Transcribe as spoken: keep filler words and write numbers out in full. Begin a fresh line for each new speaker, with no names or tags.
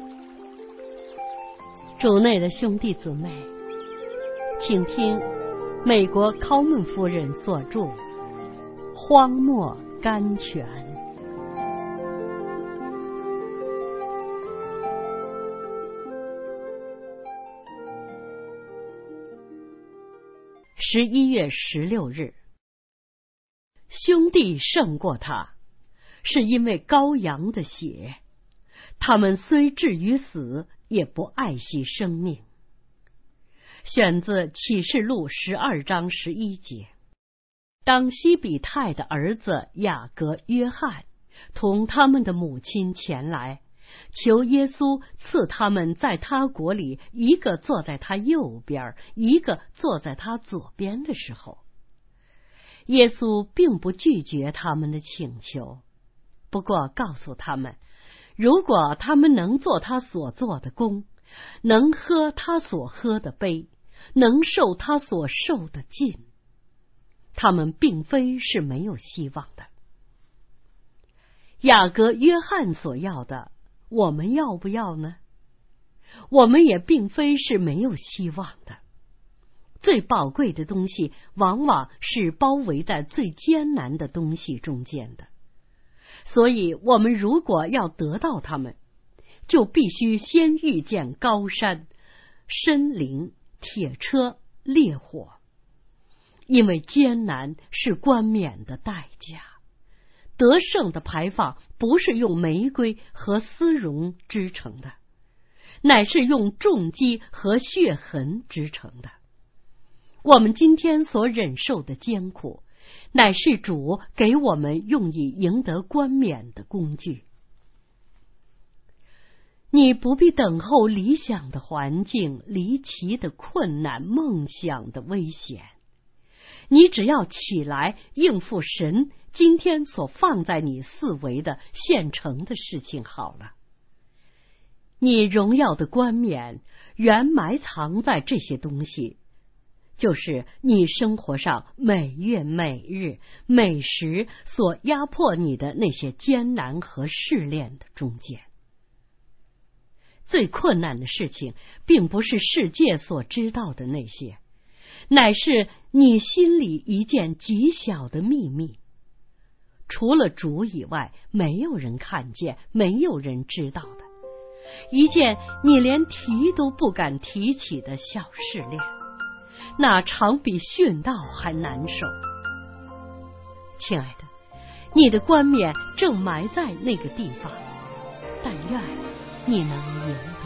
主内的兄弟姊妹，请听美国考门夫人所著《荒漠甘泉》。十一月十六日，兄弟胜过他，是因为羔羊的血。他们虽至于死，也不爱惜生命。选自启示录十二章十一节。当西比泰的儿子雅各、约翰同他们的母亲前来，求耶稣赐他们在他国里一个坐在他右边，一个坐在他左边的时候，耶稣并不拒绝他们的请求，不过告诉他们，如果他们能做他所做的工，能喝他所喝的杯，能受他所受的浸，他们并非是没有希望的。雅各、约翰所要的，我们要不要呢？我们也并非是没有希望的。最宝贵的东西，往往是包围在最艰难的东西中间的。所以我们如果要得到它们，就必须先遇见高山、深林、铁车、烈火，因为艰难是冠冕的代价。得胜的牌坊不是用玫瑰和丝绒织成的，乃是用重击和血痕织成的。我们今天所忍受的艰苦，乃是主给我们用以赢得冠冕的工具。你不必等候理想的环境、离奇的困难、梦想的危险，你只要起来应付神今天所放在你四围的现成的事情好了。你荣耀的冠冕原埋藏在这些东西，就是你生活上每月每日每时所压迫你的那些艰难和试炼的中间。最困难的事情并不是世界所知道的那些，乃是你心里一件极小的秘密，除了主以外，没有人看见，没有人知道的，一件你连提都不敢提起的小试炼，那常比殉道还难受。亲爱的，你的冠冕正埋在那个地方，但愿你能赢得。